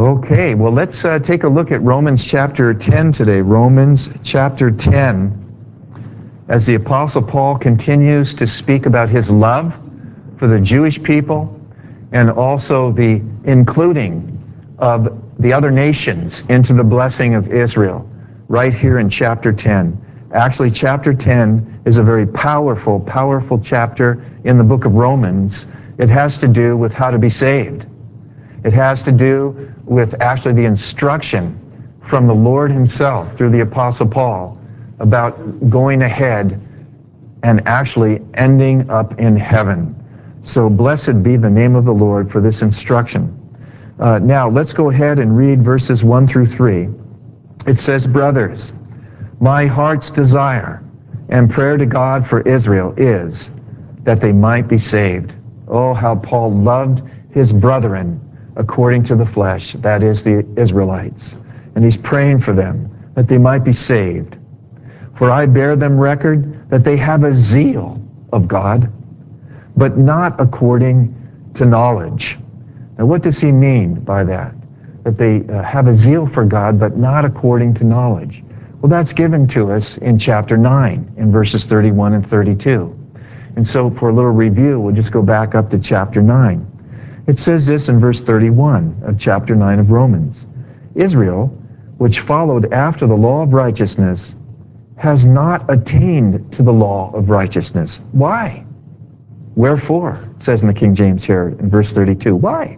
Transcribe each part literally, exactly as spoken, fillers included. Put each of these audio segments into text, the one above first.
Okay, well, let's uh, take a look at Romans chapter ten today. Romans chapter ten, as the Apostle Paul continues to speak about his love for the Jewish people and also the including of the other nations into the blessing of Israel, right here in chapter ten. Actually, chapter ten is a very powerful, powerful chapter in the book of Romans. It has to do with how to be saved. It has to do with actually the instruction from the Lord himself through the Apostle Paul about going ahead and actually ending up in heaven. So blessed be the name of the Lord for this instruction. Uh, now let's go ahead and read verses one through three. It says, "Brothers, my heart's desire and prayer to God for Israel is that they might be saved." Oh, how Paul loved his brethren according to the flesh, that is the Israelites. And he's praying for them that they might be saved. "For I bear them record that they have a zeal of God, but not according to knowledge." Now what does he mean by that? That they uh, have a zeal for God, but not according to knowledge. Well, that's given to us in chapter nine, in verses thirty-one and thirty-two. And so for a little review, we'll just go back up to chapter nine. It says this in verse thirty-one of chapter nine of Romans. "Israel, which followed after the law of righteousness, has not attained to the law of righteousness." Why? "Wherefore," it says in the King James here in verse thirty-two. Why?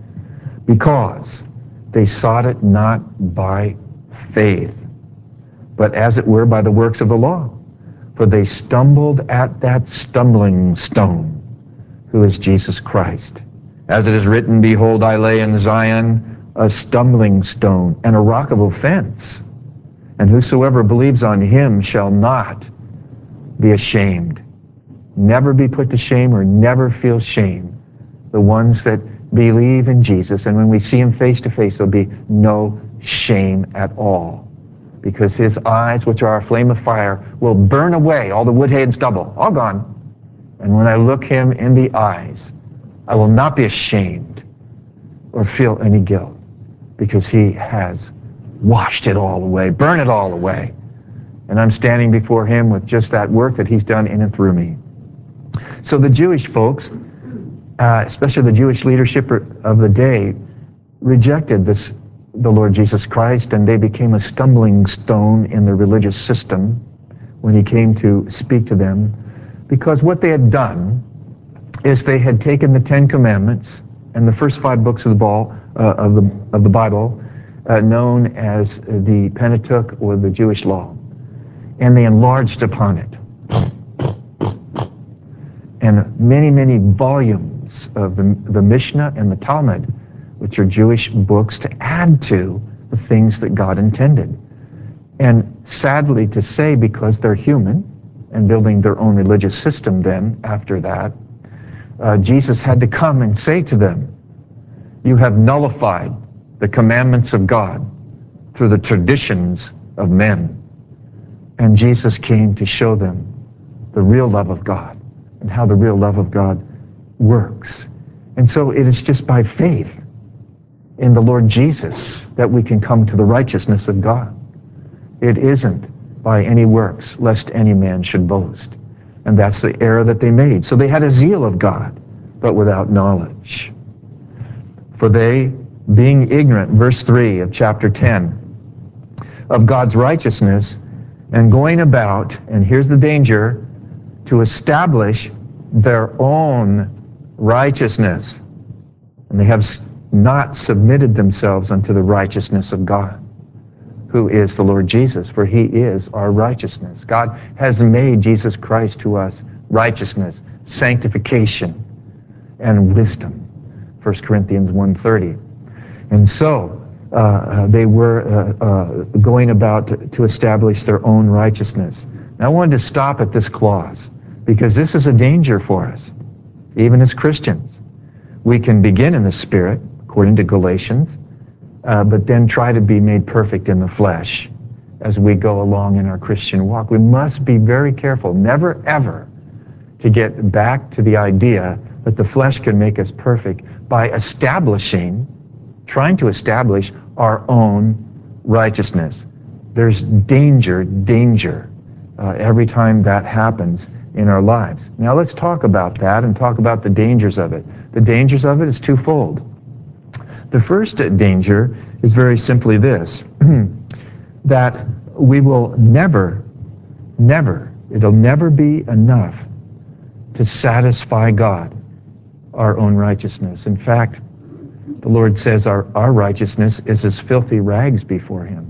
"Because they sought it not by faith, but as it were by the works of the law. For they stumbled at that stumbling stone, who is Jesus Christ. As it is written, Behold, I lay in Zion a stumbling stone and a rock of offense, and whosoever believes on him shall not be ashamed." Never be put to shame or never feel shame. The ones that believe in Jesus, and when we see him face to face, there'll be no shame at all, because his eyes, which are a flame of fire, will burn away all the wood, hay, and stubble, all gone. And when I look him in the eyes, I will not be ashamed or feel any guilt, because he has washed it all away, burned it all away. And I'm standing before him with just that work that he's done in and through me. So the Jewish folks, uh, especially the Jewish leadership of the day, rejected this, the Lord Jesus Christ, and they became a stumbling stone in the religious system when he came to speak to them, because what they had done is they had taken the Ten Commandments and the first five books of the, ball, uh, of the, of the Bible, uh, known as the Pentateuch or the Jewish law, and they enlarged upon it. And many, many volumes of the, the Mishnah and the Talmud, which are Jewish books, to add to the things that God intended. And sadly to say, because they're human and building their own religious system then after that, uh, Jesus had to come and say to them, "You have nullified the commandments of God through the traditions of men." And Jesus came to show them the real love of God and how the real love of God works. And so it is just by faith in the Lord Jesus that we can come to the righteousness of God. It isn't by any works, lest any man should boast. And that's the error that they made. So they had a zeal of God, but without knowledge. "For they, being ignorant," verse three of chapter ten, "of God's righteousness, and going about," and here's the danger, "to establish their own righteousness. And they have not submitted themselves unto the righteousness of God, who is the Lord Jesus, for he is our righteousness." God has made Jesus Christ to us righteousness, sanctification, and wisdom. First Corinthians one thirty. And so uh, they were uh, uh, going about to, to establish their own righteousness. Now I wanted to stop at this clause, because this is a danger for us, even as Christians. We can begin in the Spirit, according to Galatians, uh, but then try to be made perfect in the flesh as we go along in our Christian walk. We must be very careful, never ever to get back to the idea that the flesh can make us perfect by establishing trying to establish our own righteousness. There's danger, danger uh, every time that happens in our lives. Now let's talk about that and talk about the dangers of it. The dangers of it is twofold. The first danger is very simply this, that we will never, never, it'll never be enough to satisfy God, our own righteousness. In fact, the Lord says our, our righteousness is as filthy rags before Him.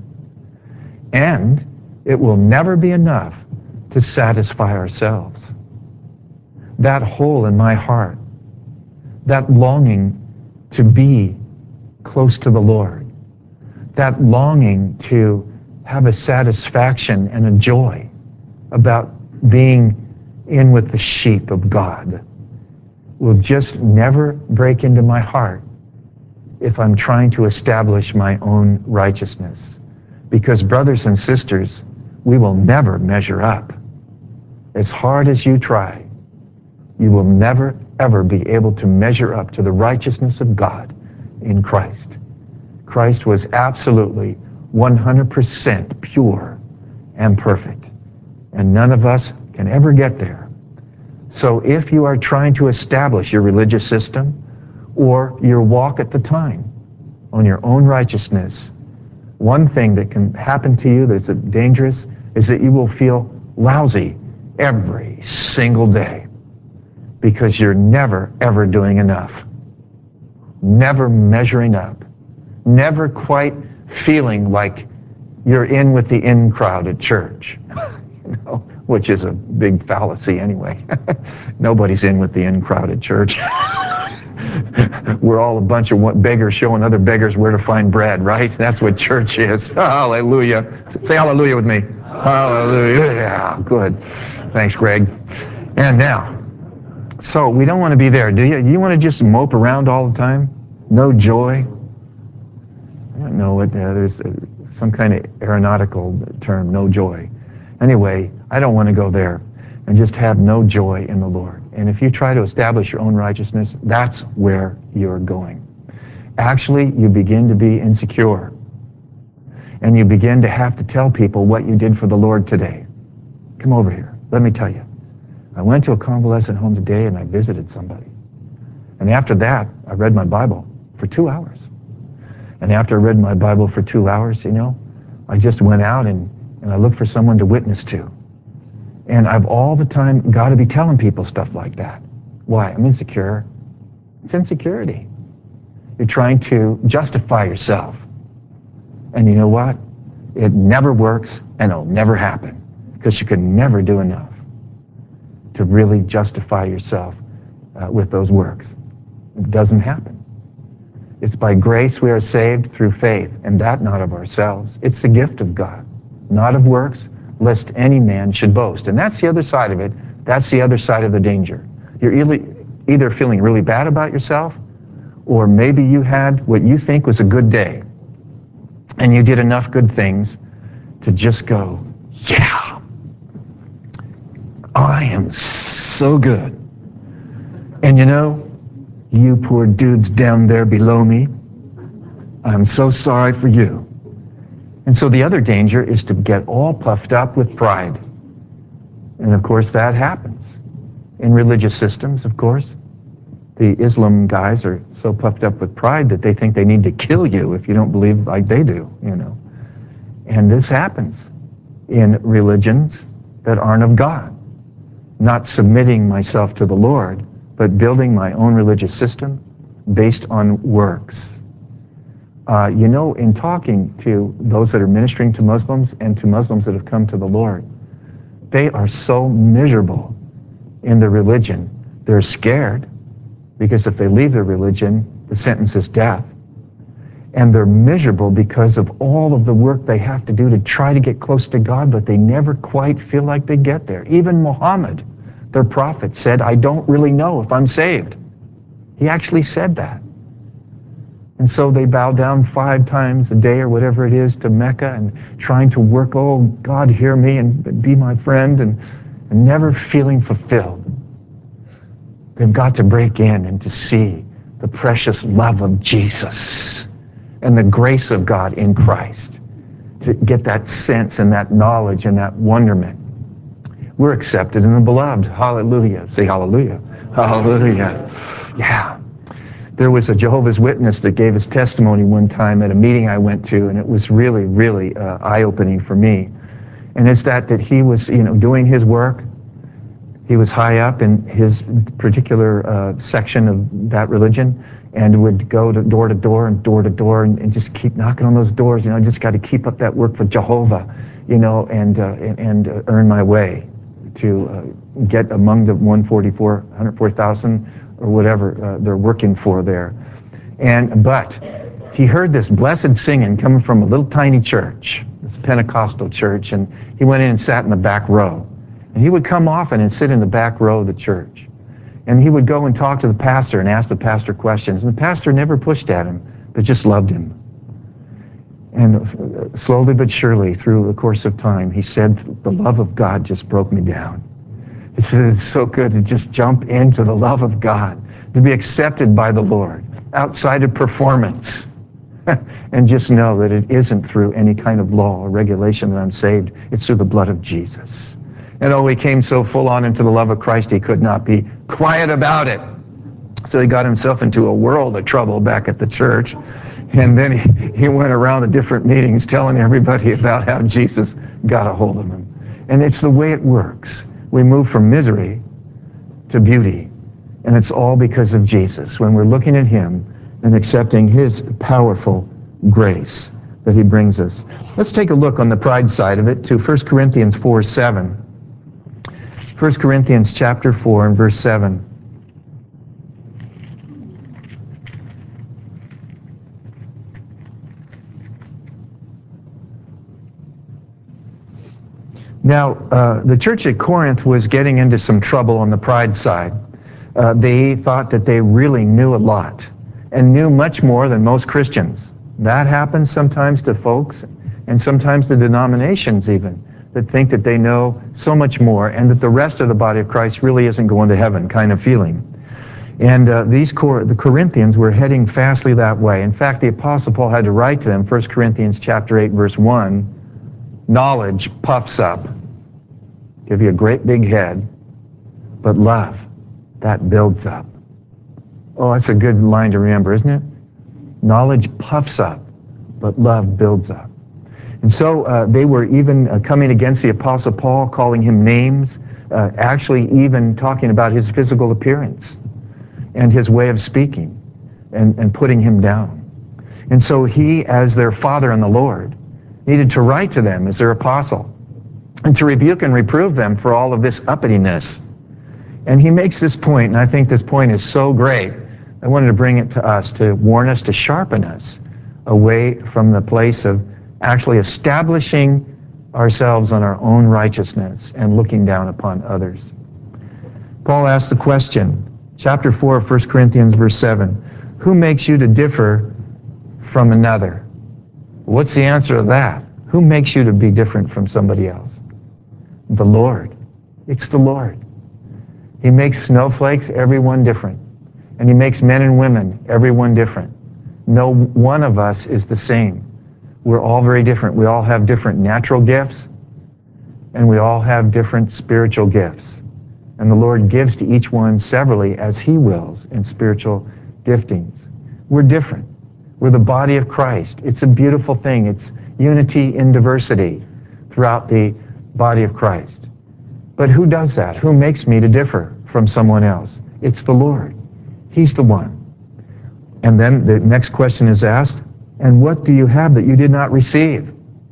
And it will never be enough to satisfy ourselves. That hole in my heart, that longing to be close to the Lord, that longing to have a satisfaction and a joy about being in with the sheep of God, will just never break into my heart if I'm trying to establish my own righteousness. Because brothers and sisters, we will never measure up. As hard as you try, you will never, ever be able to measure up to the righteousness of God in Christ. Christ was absolutely one hundred percent pure and perfect, and none of us can ever get there. So if you are trying to establish your religious system or your walk at the time on your own righteousness, one thing that can happen to you that's dangerous is that you will feel lousy every single day because you're never, ever doing enough, never measuring up, never quite feeling like you're in with the in crowd at church, you know, which is a big fallacy anyway. Nobody's in with the in crowd at church. We're all a bunch of beggars showing other beggars where to find bread, right? That's what church is. Hallelujah. Say hallelujah with me. Hallelujah. Yeah, good. Thanks, Greg. And now, so we don't want to be there, do you? You want to just mope around all the time? No joy? I don't know what, uh, there's uh, some kind of aeronautical term, no joy. Anyway, I don't want to go there and just have no joy in the Lord. And if you try to establish your own righteousness, that's where you're going. Actually, you begin to be insecure. And you begin to have to tell people what you did for the Lord today. Come over here. Let me tell you. I went to a convalescent home today and I visited somebody. And after that, I read my Bible for two hours. And after I read my Bible for two hours, you know, I just went out and, and I looked for someone to witness to. And I've all the time got to be telling people stuff like that. Why? I'm insecure. It's insecurity. You're trying to justify yourself. And you know what? It never works and it'll never happen because you can never do enough to really justify yourself uh, with those works. It doesn't happen. It's by grace we are saved through faith, and that not of ourselves. It's the gift of God, not of works, lest any man should boast. And that's the other side of it. That's the other side of the danger. You're either feeling really bad about yourself, or maybe you had what you think was a good day, and you did enough good things to just go, yeah, I am so good. And you know, you poor dudes down there below me, I'm so sorry for you. And so the other danger is to get all puffed up with pride. And of course that happens in religious systems, of course. The Islam guys are so puffed up with pride that they think they need to kill you if you don't believe like they do, you know. And this happens in religions that aren't of God. Not submitting myself to the Lord, but building my own religious system based on works. Uh, you know, in talking to those that are ministering to Muslims and to Muslims that have come to the Lord, they are so miserable in their religion. They're scared because if they leave their religion, the sentence is death. And they're miserable because of all of the work they have to do to try to get close to God, but they never quite feel like they get there. Even Muhammad, their prophet, said, I don't really know if I'm saved. He actually said that. And so they bow down five times a day or whatever it is to Mecca and trying to work, oh, God, hear me and be my friend, and, and never feeling fulfilled. They've got to break in and to see the precious love of Jesus and the grace of God in Christ, to get that sense and that knowledge and that wonderment. We're accepted in the beloved. Hallelujah. Say hallelujah. Hallelujah. Yeah. There was a Jehovah's Witness that gave his testimony one time at a meeting I went to, and it was really, really uh, eye-opening for me. And it's that that he was, you know, doing his work. He was high up in his particular uh, section of that religion, and would go to door to door and door to door and, and just keep knocking on those doors. You know, I just got to keep up that work for Jehovah, you know, and uh, and, and uh, earn my way to uh, get among the one hundred forty-four, one hundred forty thousand or whatever uh, they're working for there. And but he heard this blessed singing coming from a little tiny church, this Pentecostal church, and he went in and sat in the back row. And he would come often and sit in the back row of the church. And he would go and talk to the pastor and ask the pastor questions. And the pastor never pushed at him, but just loved him. And slowly but surely, through the course of time, he said, the love of God just broke me down. He said, it's so good to just jump into the love of God, to be accepted by the Lord, outside of performance, and just know that it isn't through any kind of law or regulation that I'm saved. It's through the blood of Jesus. And oh, he came so full on into the love of Christ, he could not be quiet about it. So he got himself into a world of trouble back at the church. And then he, he went around the different meetings telling everybody about how Jesus got a hold of him. And it's the way it works. We move from misery to beauty. And it's all because of Jesus, when we're looking at him and accepting his powerful grace that he brings us. Let's take a look on the pride side of it to First Corinthians four seven. First Corinthians chapter four and verse seven. Now, uh, the church at Corinth was getting into some trouble on the pride side. Uh, they thought that they really knew a lot and knew much more than most Christians. That happens sometimes to folks and sometimes to denominations even, that think that they know so much more and that the rest of the body of Christ really isn't going to heaven kind of feeling. And uh, these Cor- the Corinthians were heading fastly that way. In fact, the Apostle Paul had to write to them, First Corinthians chapter eight, verse one, knowledge puffs up, give you a great big head, but love, that builds up. Oh, that's a good line to remember, isn't it? Knowledge puffs up, but love builds up. And so uh, they were even uh, coming against the Apostle Paul, calling him names, uh, actually even talking about his physical appearance and his way of speaking, and, and putting him down. And so he, as their father in the Lord, needed to write to them as their apostle and to rebuke and reprove them for all of this uppityness. And he makes this point, and I think this point is so great, I wanted to bring it to us, to warn us, to sharpen us away from the place of actually establishing ourselves on our own righteousness and looking down upon others. Paul asked the question, chapter four of First Corinthians, verse seven, who makes you to differ from another? What's the answer to that? Who makes you to be different from somebody else? The Lord. It's the Lord. He makes snowflakes, everyone different. And he makes men and women, everyone different. No one of us is the same. We're all very different. We all have different natural gifts, and we all have different spiritual gifts. And the Lord gives to each one severally as he wills in spiritual giftings. We're different. We're the body of Christ. It's a beautiful thing. It's unity in diversity throughout the body of Christ. But who does that? Who makes me to differ from someone else? It's the Lord. He's the one. And then the next question is asked, and what do you have that you did not receive?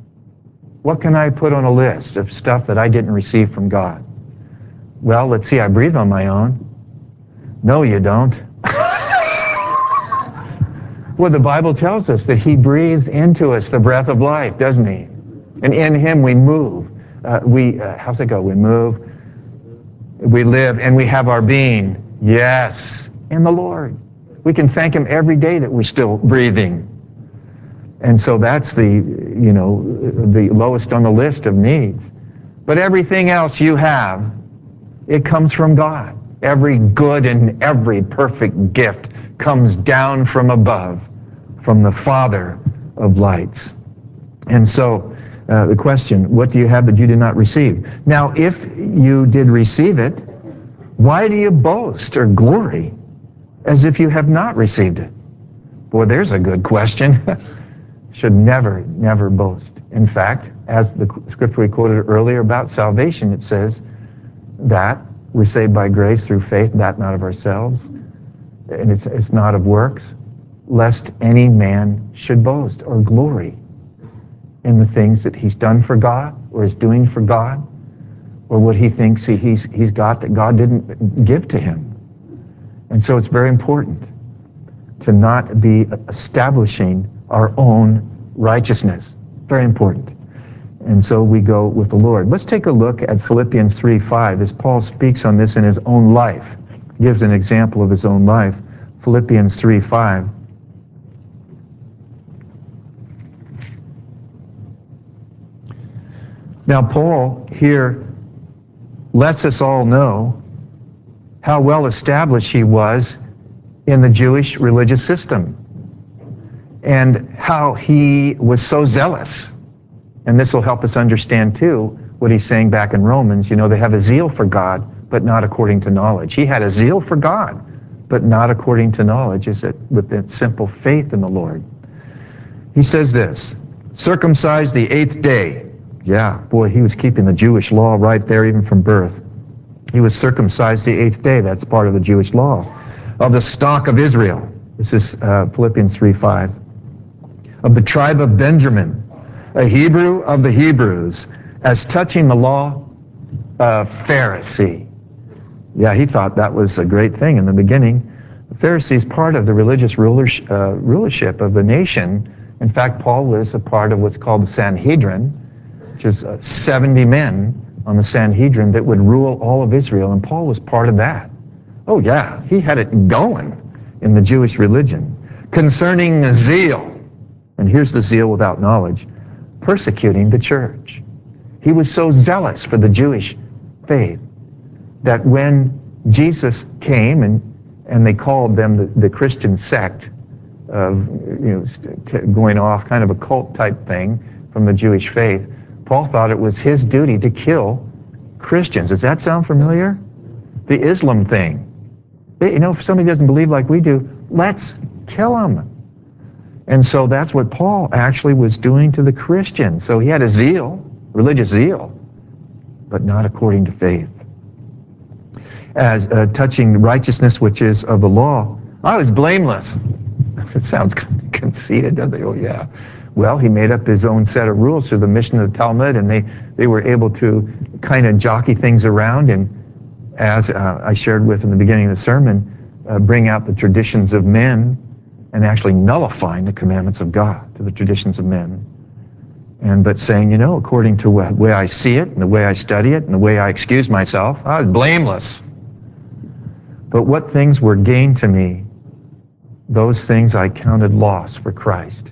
What can I put on a list of stuff that I didn't receive from God? Well, let's see, I breathe on my own. No, you don't. Well, the Bible tells us that he breathes into us the breath of life, doesn't he? And in him we move. Uh, we, uh, how's it go? We move, we live, and we have our being. Yes, in the Lord. We can thank him every day that we're still breathing. And so that's the, you know, the lowest on the list of needs. But everything else you have, it comes from God. Every good and every perfect gift comes down from above from the Father of lights. And so uh, the question, what do you have that you did not receive? Now, if you did receive it, why do you boast or glory as if you have not received it? Boy, there's a good question. Should never, never boast. In fact, as the scripture we quoted earlier about salvation, it says that we're saved by grace through faith, that not of ourselves, and it's, it's not of works, lest any man should boast or glory in the things that he's done for God or is doing for God, or what he thinks he, he's, he's got that God didn't give to him. And so it's very important to not be establishing our own righteousness. Very important. And so we go with the Lord. Let's take a look at Philippians three five as Paul speaks on this in his own life. He gives an example of his own life. Philippians three five. Now Paul here lets us all know how well established he was in the Jewish religious system and how he was so zealous. And this will help us understand too what he's saying back in Romans. You know, they have a zeal for God, but not according to knowledge. He had a zeal for God, but not according to knowledge, is it with that simple faith in the Lord. He says this, circumcised the eighth day. Yeah, boy, he was keeping the Jewish law right there even from birth. He was circumcised the eighth day. That's part of the Jewish law. Of the stock of Israel. This is uh, Philippians three five. Of the tribe of Benjamin, a Hebrew of the Hebrews, as touching the law, a Pharisee. Yeah, he thought that was a great thing in the beginning. The Pharisees, part of the religious rulers, uh, rulership of the nation. In fact, Paul was a part of what's called the Sanhedrin, which is uh, seventy men on the Sanhedrin that would rule all of Israel, and Paul was part of that. Oh yeah, he had it going in the Jewish religion. Concerning zeal, and here's the zeal without knowledge, persecuting the church. He was so zealous for the Jewish faith that when Jesus came and, and they called them the, the Christian sect of, you know, going off kind of a cult type thing from the Jewish faith, Paul thought it was his duty to kill Christians. Does that sound familiar? The Islam thing. You know, if somebody doesn't believe like we do, let's kill them. And so that's what Paul actually was doing to the Christians. So he had a zeal, religious zeal, but not according to faith. As uh, touching righteousness which is of the law, I was blameless. It sounds kind of conceited, doesn't it? Oh yeah. Well, he made up his own set of rules through the mission of the Talmud, and they, they were able to kind of jockey things around, and as uh, I shared with in the beginning of the sermon, uh, bring out the traditions of men and actually nullifying the commandments of God to the traditions of men. And but saying, you know, according to the way I see it and the way I study it and the way I excuse myself, I was blameless. But what things were gain to me, those things I counted loss for Christ.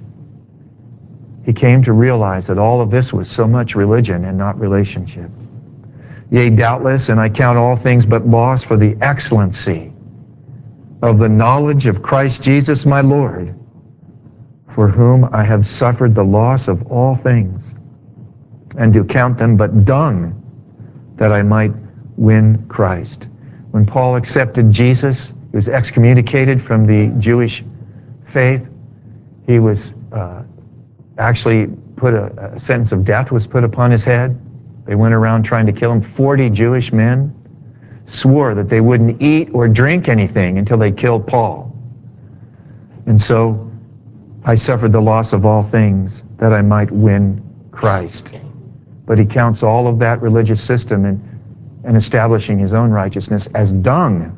He came to realize that all of this was so much religion and not relationship. Yea, doubtless, and I count all things but loss for the excellency of the knowledge of Christ Jesus my Lord, for whom I have suffered the loss of all things, and do count them but dung, that I might win Christ. When Paul accepted Jesus, he was excommunicated from the Jewish faith. He was uh, actually put a, a sentence of death was put upon his head. They went around trying to kill him. forty Jewish men swore that they wouldn't eat or drink anything until they killed Paul. And so I suffered the loss of all things that I might win Christ. But he counts all of that religious system and, and establishing his own righteousness as dung,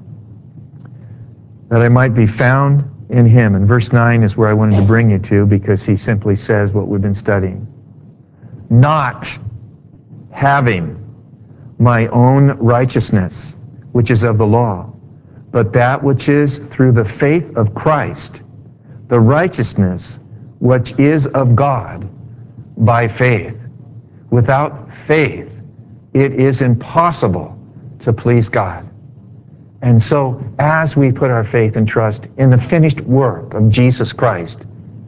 that I might be found in him. And verse nine is where I wanted to bring you to, because he simply says what we've been studying. Not having my own righteousness, which is of the law, but that which is through the faith of Christ, the righteousness which is of God by faith. Without faith, it is impossible to please God. And so, as we put our faith and trust in the finished work of Jesus Christ,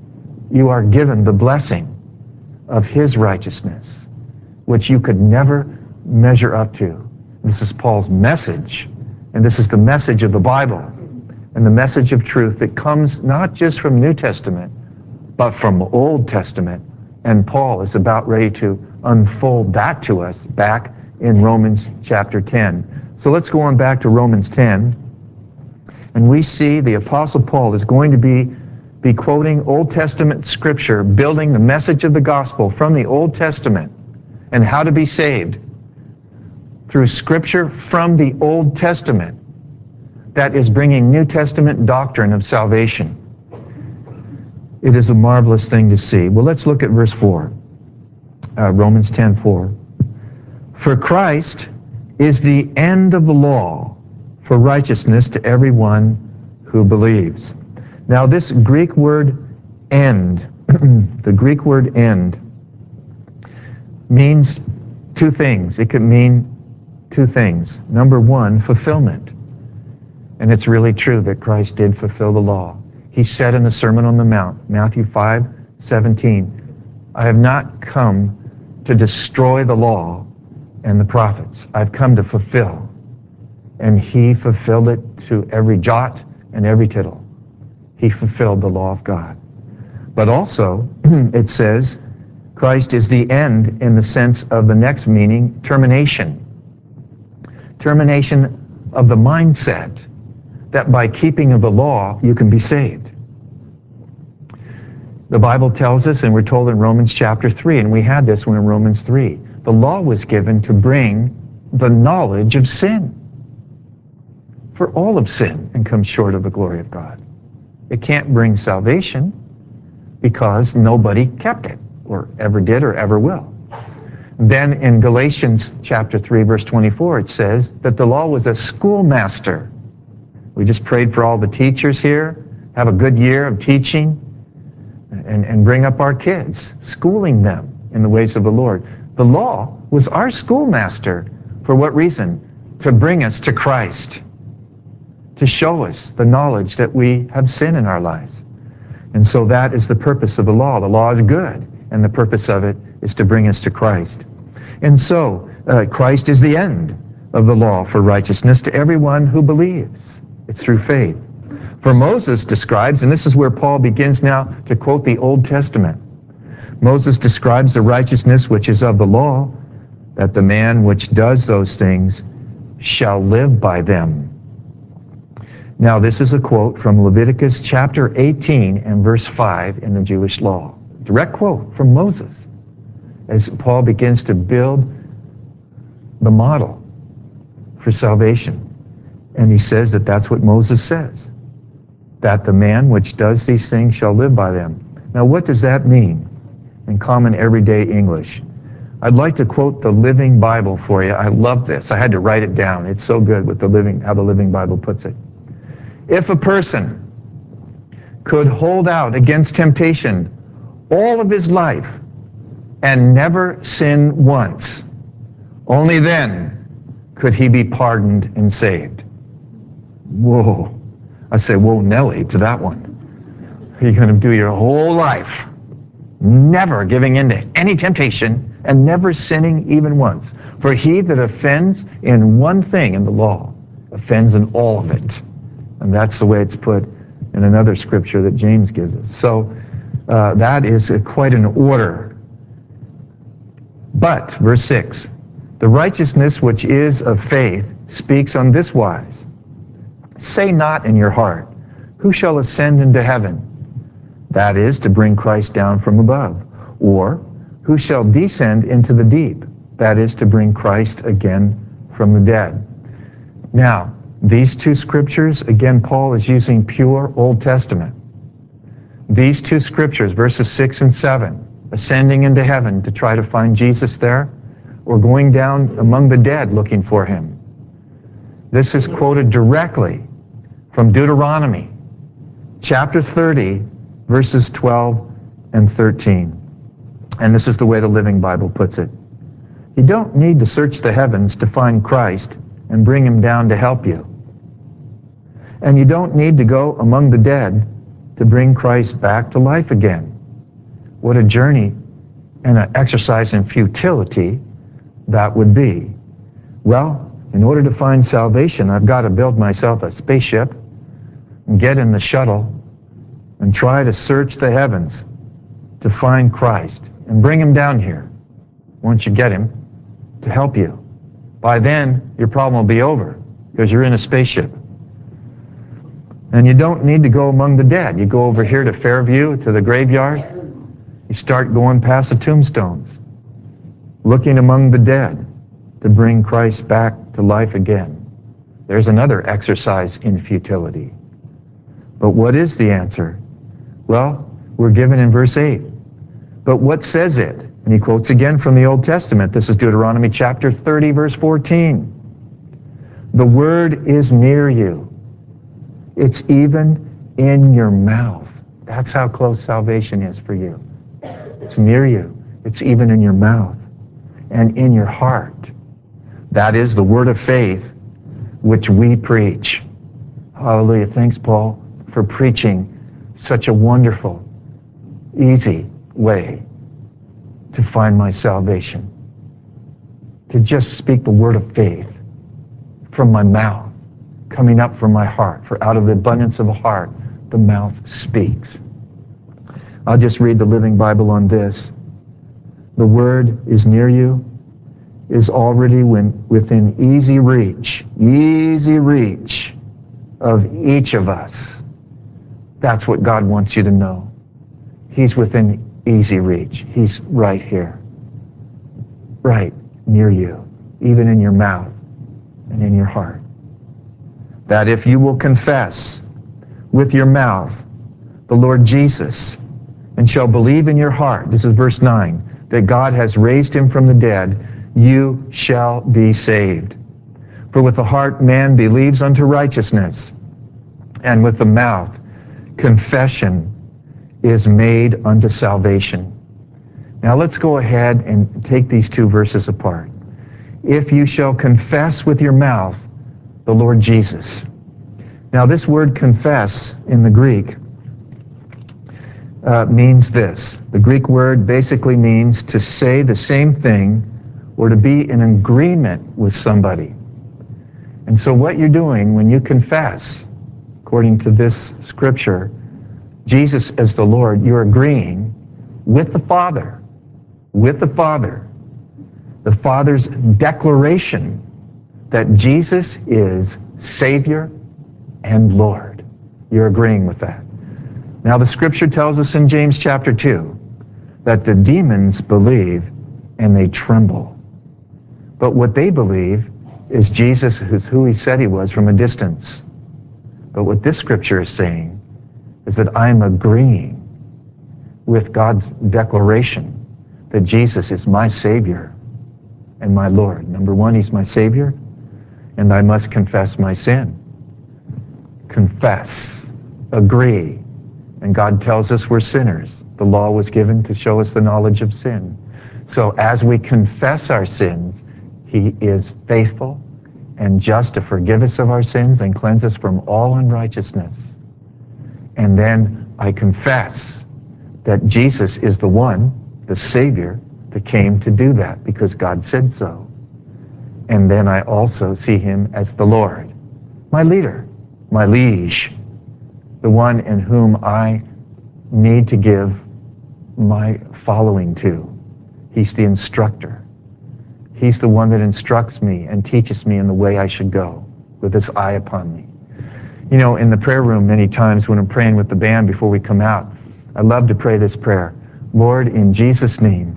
you are given the blessing of his righteousness, which you could never measure up to. This is Paul's message, and this is the message of the Bible, and the message of truth that comes not just from New Testament, but from Old Testament. And Paul is about ready to unfold that to us back in Romans chapter ten. So let's go on back to Romans ten, and we see the Apostle Paul is going to be, be quoting Old Testament scripture, building the message of the gospel from the Old Testament and how to be saved through scripture from the Old Testament that is bringing New Testament doctrine of salvation. It is a marvelous thing to see. Well, let's look at verse four, uh, Romans ten four. For Christ is the end of the law for righteousness to everyone who believes. Now this Greek word end, the Greek word end, means two things. It can mean two things. Number one, fulfillment. And it's really true that Christ did fulfill the law. He said in the Sermon on the Mount, Matthew five seventeen, I have not come to destroy the law and the prophets. I've come to fulfill. And he fulfilled it to every jot and every tittle. He fulfilled the law of God. But also, it says, Christ is the end in the sense of the next meaning, termination. Termination of the mindset that by keeping of the law, you can be saved. The Bible tells us, and we're told in Romans chapter three, and we had this one in Romans three, the law was given to bring the knowledge of sin. For all have sinned and come short of the glory of God. It can't bring salvation because nobody kept it, or ever did, or ever will. Then in Galatians chapter three, verse twenty-four, it says that the law was a schoolmaster. We just prayed for all the teachers here. Have a good year of teaching and, and bring up our kids, schooling them in the ways of the Lord. The law was our schoolmaster. For what reason? To bring us to Christ, to show us the knowledge that we have sin in our lives. And so that is the purpose of the law. The law is good, and the purpose of it is to bring us to Christ. And so uh, Christ is the end of the law for righteousness to everyone who believes. It's through faith. For Moses describes, and this is where Paul begins now to quote the Old Testament. Moses describes the righteousness which is of the law, that the man which does those things shall live by them. Now this is a quote from Leviticus chapter eighteen and verse five in the Jewish law. Direct quote from Moses as Paul begins to build the model for salvation. And he says that that's what Moses says, that the man which does these things shall live by them. Now what does that mean in common everyday English? I'd like to quote the Living Bible for you. I love this. I had to write it down. It's so good with the living, how the Living Bible puts it. If a person could hold out against temptation all of his life and never sin once, only then could he be pardoned and saved. Whoa. I say, whoa, Nelly, to that one. You're going to do your whole life never giving in to any temptation and never sinning even once. For he that offends in one thing in the law offends in all of it. And that's the way it's put in another scripture that James gives us. So uh, that is a, quite an order. But, verse six, the righteousness which is of faith speaks on this wise. Say not in your heart, who shall ascend into heaven? That is, to bring Christ down from above. Or, who shall descend into the deep? That is, to bring Christ again from the dead. Now, these two scriptures, again, Paul is using pure Old Testament. These two scriptures, verses six and seven, ascending into heaven to try to find Jesus there, or going down among the dead looking for him. This is quoted directly from Deuteronomy, chapter thirty, verses twelve and thirteen. And this is the way the Living Bible puts it. You don't need to search the heavens to find Christ and bring him down to help you. And you don't need to go among the dead to bring Christ back to life again. What a journey and an exercise in futility that would be. Well, in order to find salvation, I've got to build myself a spaceship and get in the shuttle and try to search the heavens to find Christ and bring him down here once you get him to help you. By then, your problem will be over because you're in a spaceship. And you don't need to go among the dead. You go over here to Fairview, to the graveyard. You start going past the tombstones, looking among the dead to bring Christ back to life again. There's another exercise in futility. But what is the answer? Well, we're given in verse eight. But what says it? And he quotes again from the Old Testament. This is Deuteronomy chapter thirty, verse fourteen. The word is near you. It's even in your mouth. That's how close salvation is for you. It's near you. It's even in your mouth and in your heart. That is the word of faith which we preach. Hallelujah. Thanks, Paul, for preaching such a wonderful, easy way to find my salvation. To just speak the word of faith from my mouth, coming up from my heart. For out of the abundance of the heart, the mouth speaks. I'll just read the Living Bible on this. The word is near you, is already within easy reach, easy reach of each of us. That's what God wants you to know. He's within easy reach. He's right here, right near you, even in your mouth and in your heart. That if you will confess with your mouth the Lord Jesus and shall believe in your heart, this is verse nine, that God has raised him from the dead, you shall be saved. For with the heart man believes unto righteousness, and with the mouth confession is made unto salvation. Now let's go ahead and take these two verses apart. If you shall confess with your mouth the Lord Jesus. Now this word confess in the Greek uh, means this. The Greek word basically means to say the same thing or to be in agreement with somebody. And so what you're doing when you confess, according to this scripture, Jesus as the Lord, you're agreeing with the Father, with the Father, the Father's declaration that Jesus is Savior and Lord. You're agreeing with that. Now the scripture tells us in James chapter two that the demons believe and they tremble. But what they believe is Jesus is who he said he was from a distance. But what this scripture is saying is that I'm agreeing with God's declaration that Jesus is my Savior and my Lord. Number one, he's my Savior, and I must confess my sin. Confess, agree. And God tells us we're sinners. The law was given to show us the knowledge of sin. So as we confess our sins, he is faithful and just to forgive us of our sins and cleanse us from all unrighteousness. And then I confess that Jesus is the one, the Savior, that came to do that because God said so. And then I also see him as the Lord, my leader, my liege, the one in whom I need to give my following to. He's the instructor. He's the one that instructs me and teaches me in the way I should go with his eye upon me. You know, in the prayer room many times when I'm praying with the band before we come out, I love to pray this prayer. Lord, in Jesus' name,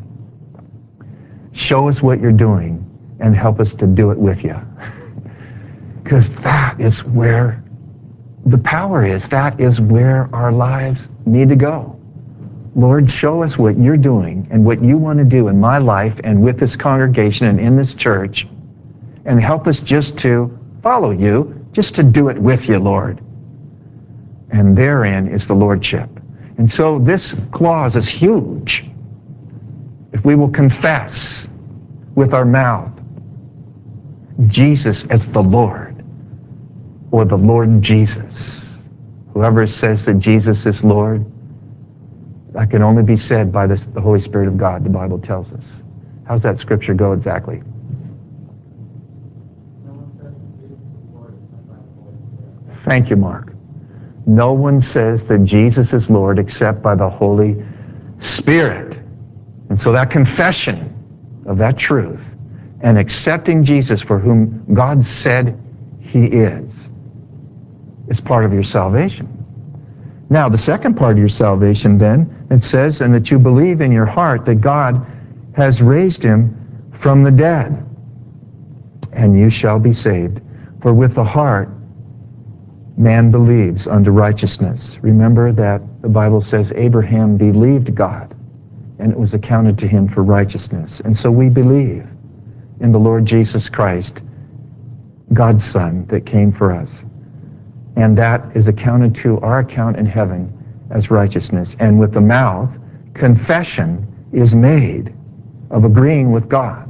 show us what you're doing and help us to do it with you. Because that is where the power is. That is where our lives need to go. Lord, show us what you're doing and what you want to do in my life and with this congregation and in this church, and help us just to follow you, just to do it with you, Lord. And therein is the Lordship. And so this clause is huge. If we will confess with our mouth Jesus as the Lord, or the Lord Jesus. Whoever says that Jesus is Lord That can only be said by this, the Holy Spirit of God, the Bible tells us. How's that scripture go exactly? Thank you, Mark. No one says that Jesus is Lord except by the Holy Spirit. And so that confession of that truth and accepting Jesus for whom God said he is, is part of your salvation. Now, the second part of your salvation then, it says, and that you believe in your heart that God has raised him from the dead, and you shall be saved. For with the heart man believes unto righteousness. Remember that the Bible says Abraham believed God, and it was accounted to him for righteousness. And so we believe in the Lord Jesus Christ, God's Son, that came for us. And that is accounted to our account in heaven as righteousness. And with the mouth, confession is made of agreeing with God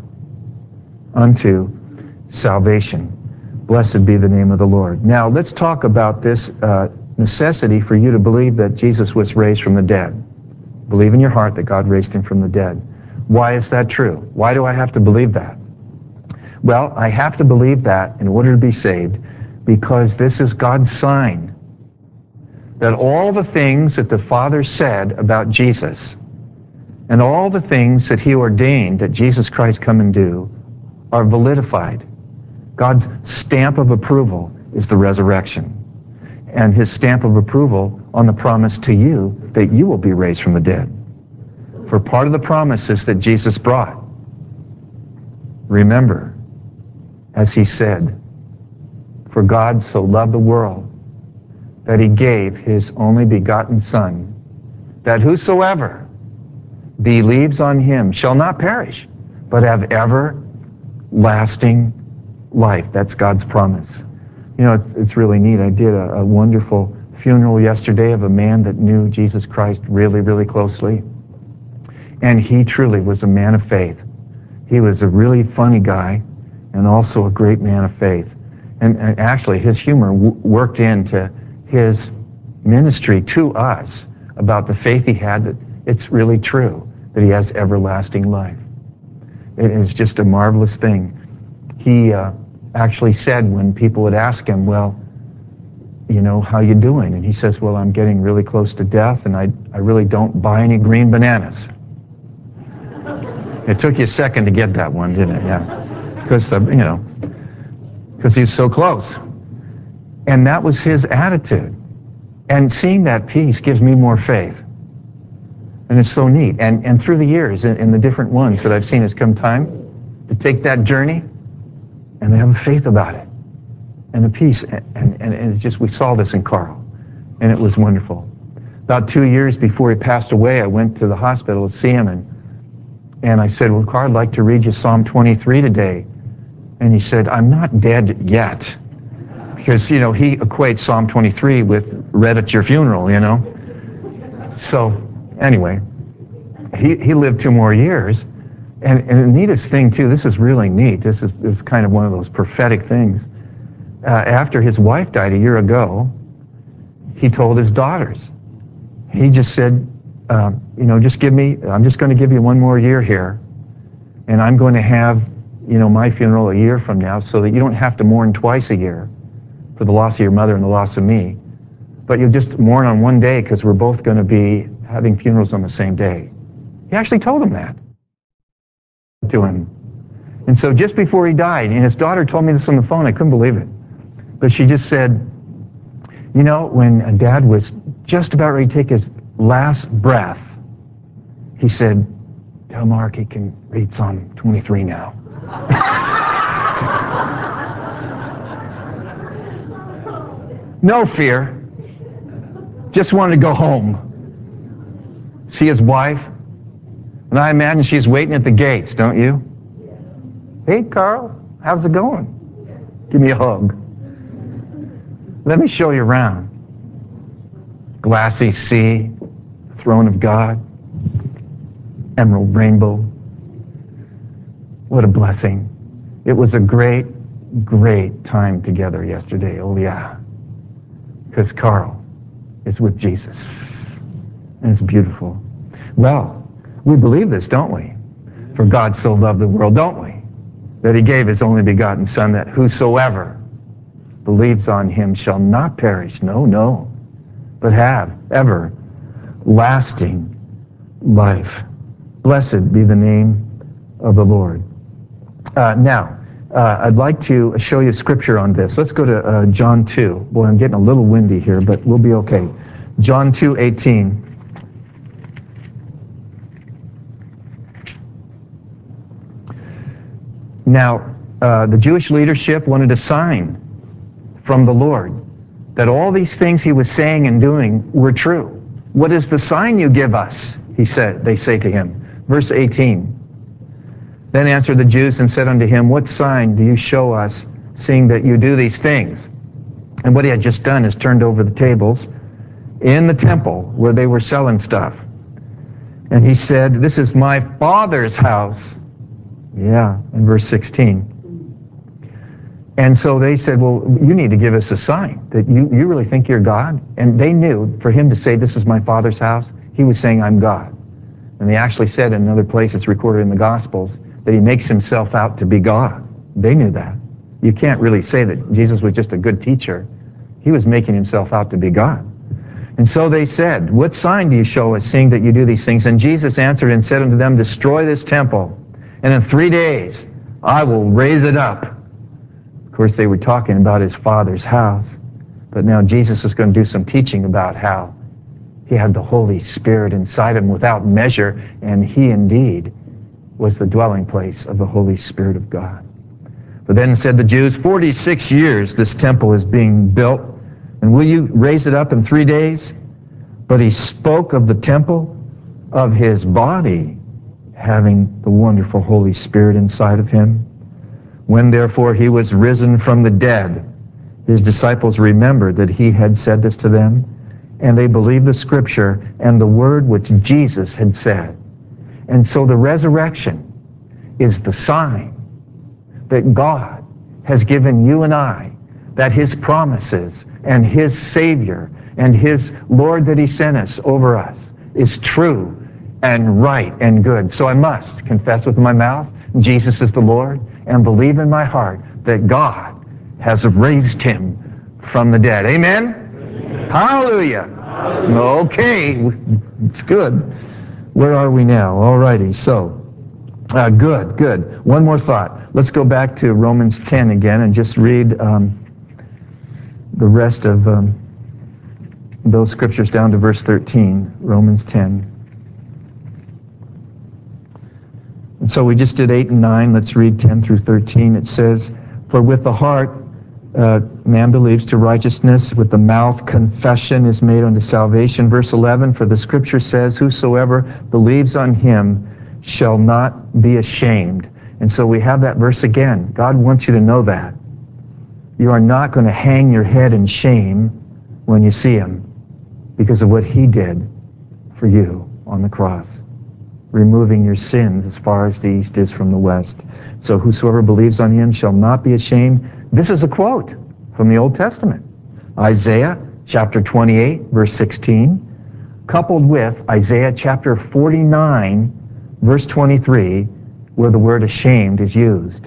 unto salvation. Blessed be the name of the Lord. Now, let's talk about this uh, necessity for you to believe that Jesus was raised from the dead. Believe in your heart that God raised him from the dead. Why is that true? Why do I have to believe that? Well, I have to believe that in order to be saved, because this is God's sign that all the things that the Father said about Jesus and all the things that he ordained that Jesus Christ come and do are validified. God's stamp of approval is the resurrection, and his stamp of approval on the promise to you that you will be raised from the dead. For part of the promises that Jesus brought, remember, as he said, for God so loved the world that he gave his only begotten Son, that whosoever believes on him shall not perish, but have everlasting life. That's God's promise. You know, it's, it's really neat. I did a, a wonderful funeral yesterday of a man that knew Jesus Christ really, really closely. And he truly was a man of faith. He was a really funny guy and also a great man of faith. And, and actually, his humor w- worked into his ministry to us about the faith he had, that it's really true, that he has everlasting life. It is just a marvelous thing. He uh, actually said when people would ask him, well, you know, how you doing? And he says, well, I'm getting really close to death, and I, I really don't buy any green bananas. It took you a second to get that one, didn't it? Yeah. Because, uh, you know, because he was so close. And that was his attitude. And seeing that peace gives me more faith. And it's so neat. And and through the years, in, in the different ones that I've seen, has come time to take that journey, and they have a faith about it, and a peace. And, and, and it's just, we saw this in Carl, and it was wonderful. About two years before he passed away, I went to the hospital to see him, and, and I said, well, Carl, I'd like to read you Psalm twenty-three today. And he said, I'm not dead yet. Because, you know, he equates Psalm twenty-three with read at your funeral, you know. So, anyway, he, he lived two more years. And, and the neatest thing, too, this is really neat. This is, this is kind of one of those prophetic things. Uh, after his wife died a year ago, he told his daughters, he just said, uh, you know, just give me, I'm just going to give you one more year here. And I'm going to have, you know, my funeral a year from now, so that you don't have to mourn twice a year for the loss of your mother and the loss of me, but you'll just mourn on one day, because we're both going to be having funerals on the same day. He actually told him that to him. And so just before he died, and his daughter told me this on the phone, I couldn't believe it, but she just said, you know, when Dad was just about ready to take his last breath, he said, tell Mark he can read Psalm twenty-three now. No fear. Just wanted to go home. See his wife. And I imagine she's waiting at the gates, don't you? Hey, Carl, how's it going? Give me a hug. Let me show you around. Glassy sea, throne of God, emerald rainbow. What a blessing. It was a great, great time together yesterday. Oh, yeah. Because Carl is with Jesus. And it's beautiful. Well, we believe this, don't we? For God so loved the world, don't we? That he gave his only begotten Son, that whosoever believes on him shall not perish, no, no, but have everlasting life. Blessed be the name of the Lord. Uh, now, uh, I'd like to show you scripture on this. Let's go to uh, John two. Boy, I'm getting a little windy here, but we'll be okay. John two eighteen. Now, uh, the Jewish leadership wanted a sign from the Lord that all these things he was saying and doing were true. What is the sign you give us? He said. They say to him. Verse eighteen. Then answered the Jews and said unto him, what sign do you show us, seeing that you do these things? And what he had just done is turned over the tables in the temple where they were selling stuff. And he said, this is my Father's house. Yeah, in verse sixteen. And so they said, well, you need to give us a sign that you, you really think you're God? And they knew for him to say, this is my Father's house, he was saying, I'm God. And they actually said in another place, it's recorded in the Gospels, that he makes himself out to be God. They knew that. You can't really say that Jesus was just a good teacher. He was making himself out to be God. And so they said, what sign do you show us, seeing that you do these things? And Jesus answered and said unto them, destroy this temple, and in three days I will raise it up. Of course, they were talking about his Father's house, but now Jesus is going to do some teaching about how he had the Holy Spirit inside him without measure, and he indeed was the dwelling place of the Holy Spirit of God. But then said the Jews, forty-six years this temple is being built, and will you raise it up in three days? But he spoke of the temple of his body, having the wonderful Holy Spirit inside of him. When therefore he was risen from the dead, his disciples remembered that he had said this to them, and they believed the scripture and the word which Jesus had said. And so the resurrection is the sign that God has given you and I, that his promises and his Savior and his Lord that he sent us over us is true and right and good. So I must confess with my mouth Jesus is the Lord and believe in my heart that God has raised him from the dead. Amen? Amen. Hallelujah. Hallelujah. Okay, it's good. Where are we now? All righty, so, uh, good, good. One more thought. Let's go back to Romans ten again and just read um, the rest of um, those scriptures down to verse thirteen, Romans ten. And so we just did eight and nine. Let's read ten through thirteen. It says, for with the heart uh, man believes to righteousness, with the mouth confession is made unto salvation. Verse eleven, for the scripture says, whosoever believes on him shall not be ashamed. And so we have that verse again. God wants you to know that. You are not going to hang your head in shame when you see him because of what he did for you on the cross, removing your sins as far as the east is from the west. So whosoever believes on him shall not be ashamed. This is a quote from the Old Testament. Isaiah chapter twenty-eight, verse sixteen, coupled with Isaiah chapter forty-nine, verse twenty-three, where the word ashamed is used.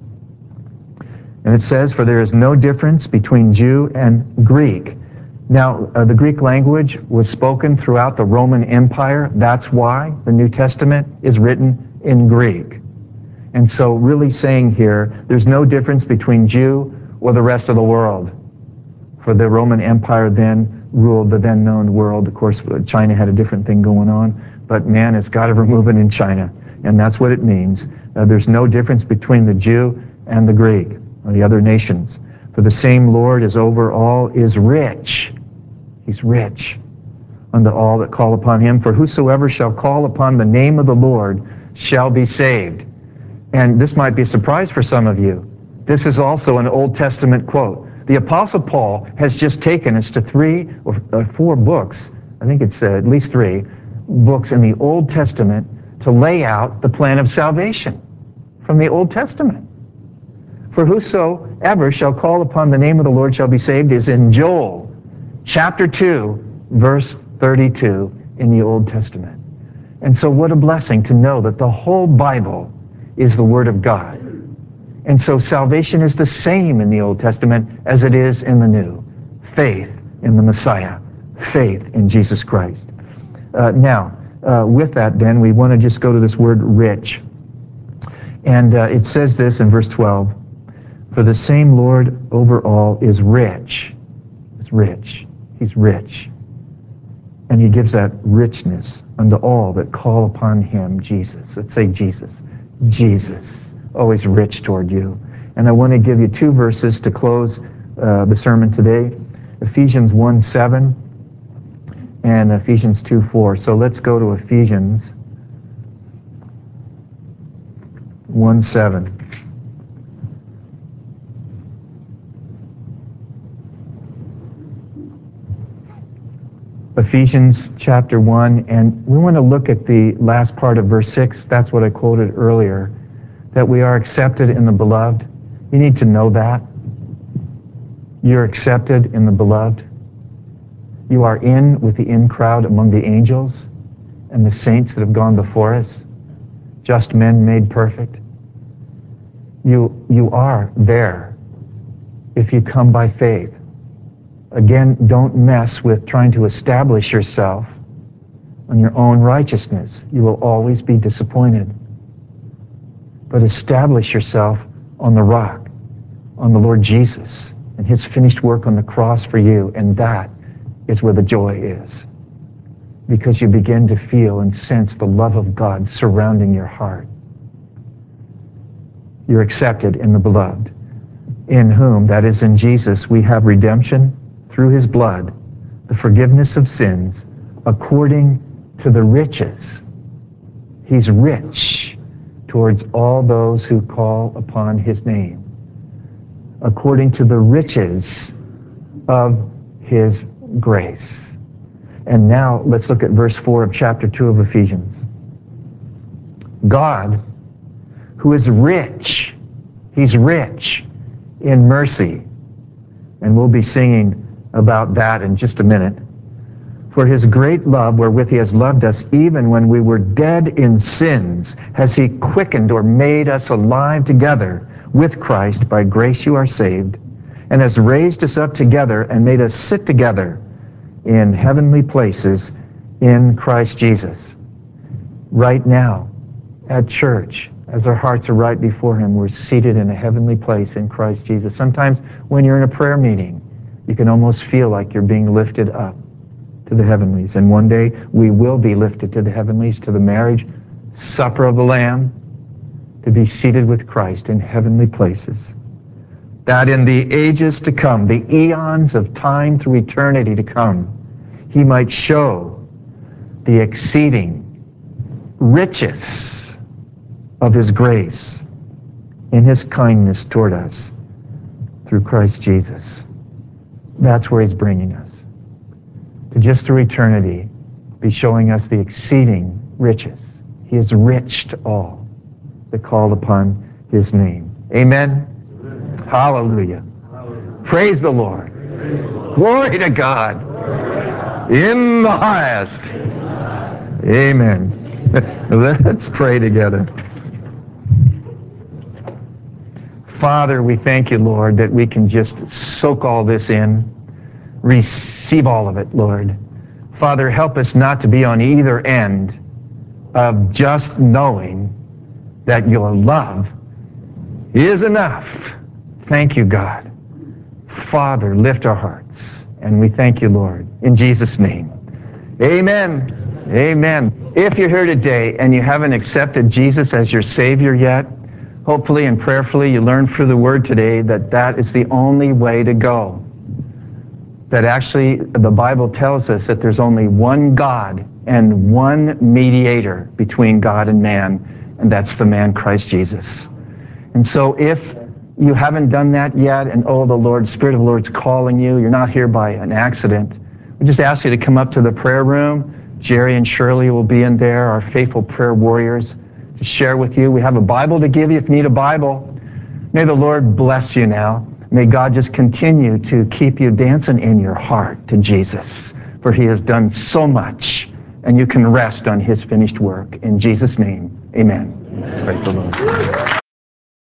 And it says, for there is no difference between Jew and Greek. Now, uh, the Greek language was spoken throughout the Roman Empire. That's why the New Testament is written in Greek. And so really saying here, there's no difference between Jew or the rest of the world. For the Roman Empire then ruled the then known world. Of course, China had a different thing going on, but man, it's got to remove it in China. And that's what it means. Uh, there's no difference between the Jew and the Greek, or the other nations. For the same Lord is over all, is rich. He's rich unto all that call upon him. For whosoever shall call upon the name of the Lord shall be saved. And this might be a surprise for some of you. This is also an Old Testament quote. The Apostle Paul has just taken us to three or uh, four books, I think it's uh, at least three books in the Old Testament to lay out the plan of salvation from the Old Testament. For whosoever shall call upon the name of the Lord shall be saved is in Joel chapter two, verse thirty-two in the Old Testament. And so what a blessing to know that the whole Bible is the Word of God. And so salvation is the same in the Old Testament as it is in the New. Faith in the Messiah. Faith in Jesus Christ. Uh, now, uh, with that then, we want to just go to this word rich. And uh, it says this in verse twelve, for the same Lord over all is rich. He's rich. He's rich. And he gives that richness unto all that call upon him, Jesus. Let's say Jesus. Jesus. Always rich toward you. And I want to give you two verses to close uh, the sermon today. Ephesians one seven and Ephesians two four. So let's go to Ephesians one seven. Ephesians chapter one, and we want to look at the last part of verse six. That's what I quoted earlier, that we are accepted in the beloved. You need to know that. You're accepted in the beloved. You are in with the in crowd among the angels and the saints that have gone before us, just men made perfect. You, you are there if you come by faith. Again, don't mess with trying to establish yourself on your own righteousness. You will always be disappointed. But establish yourself on the rock, on the Lord Jesus and his finished work on the cross for you, and that is where the joy is. Because you begin to feel and sense the love of God surrounding your heart. You're accepted in the beloved, in whom, that is in Jesus, we have redemption through his blood, the forgiveness of sins, according to the riches. He's rich towards all those who call upon his name, according to the riches of his grace. And now let's look at verse four of chapter two of Ephesians. God, who is rich, he's rich in mercy. And we'll be singing about that in just a minute. For his great love wherewith he has loved us, even when we were dead in sins, has he quickened or made us alive together with Christ. By grace you are saved, and has raised us up together and made us sit together in heavenly places in Christ Jesus. Right now, at church, as our hearts are right before him, we're seated in a heavenly place in Christ Jesus. Sometimes when you're in a prayer meeting, you can almost feel like you're being lifted up to the heavenlies. And one day we will be lifted to the heavenlies, to the marriage supper of the Lamb, to be seated with Christ in heavenly places. That in the ages to come, the eons of time through eternity to come, he might show the exceeding riches of his grace in his kindness toward us through Christ Jesus. That's where he's bringing us. To just through eternity be showing us the exceeding riches. He is rich to all that call upon his name. Amen? Amen. Hallelujah. Hallelujah. Praise the Lord. Praise the Lord. Glory to God. Glory to God. In the highest. In the highest. Amen. Let's pray together. Father, we thank you, Lord, that we can just soak all this in, receive all of it, Lord. Father, help us not to be on either end of just knowing that your love is enough. Thank you, God. Father, lift our hearts, and we thank you, Lord, in Jesus' name. Amen. Amen. If you're here today and you haven't accepted Jesus as your Savior yet, hopefully and prayerfully you learned through the Word today that that is the only way to go. That actually the Bible tells us that there's only one God and one mediator between God and man, and that's the man Christ Jesus. And so if you haven't done that yet, and oh, the Lord, Spirit of the Lord's calling you, you're not here by an accident, we just ask you to come up to the prayer room. Jerry and Shirley will be in there, our faithful prayer warriors, to share with you. We have a Bible to give you if you need a Bible. May the Lord bless you now. May God just continue to keep you dancing in your heart to Jesus, for he has done so much and you can rest on his finished work. In Jesus' name, amen. Praise the Lord.